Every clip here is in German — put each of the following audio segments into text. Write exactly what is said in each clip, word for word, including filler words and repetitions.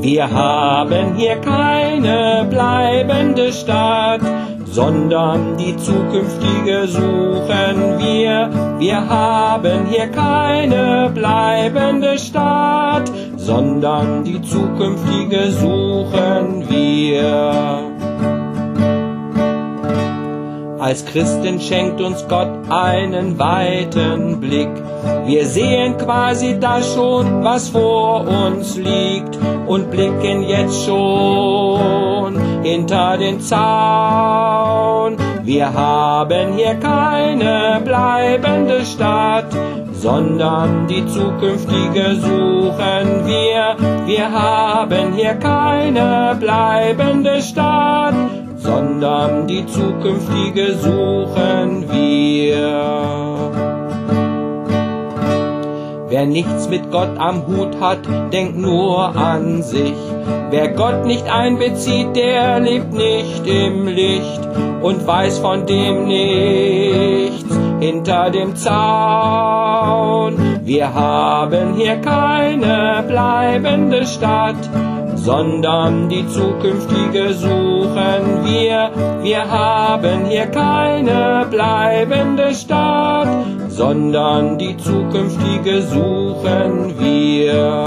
Wir haben hier keine bleibende Stadt, sondern die zukünftige suchen wir. Wir haben hier keine bleibende Stadt, sondern die zukünftige suchen wir. Als Christen schenkt uns Gott einen weiten Blick. Wir sehen quasi das schon, was vor uns liegt, und blicken jetzt schon hinter den Zaun. Wir haben hier keine bleibende Stadt, sondern die zukünftige suchen wir. Wir haben hier keine bleibende Stadt, sondern die zukünftige suchen wir. Wer nichts mit Gott am Hut hat, denkt nur an sich. Wer Gott nicht einbezieht, der lebt nicht im Licht und weiß von dem nichts hinter dem Zaun. Wir haben hier keine bleibende Stadt, sondern die zukünftige suchen wir. Wir haben hier keine bleibende Stadt, sondern die zukünftige suchen wir.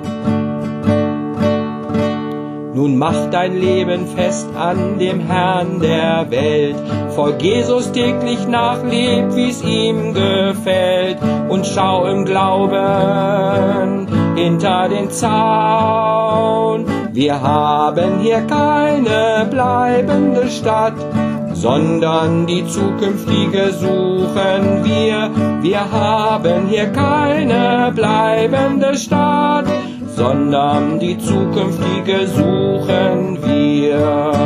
Nun mach dein Leben fest an dem Herrn der Welt, folg Jesus täglich nach, leb wie's ihm gefällt, und schau im Glauben hinter den Zaun. Wir haben hier keine bleibende Stadt, sondern die zukünftige suchen wir. Wir haben hier keine bleibende Stadt, sondern die zukünftige suchen wir.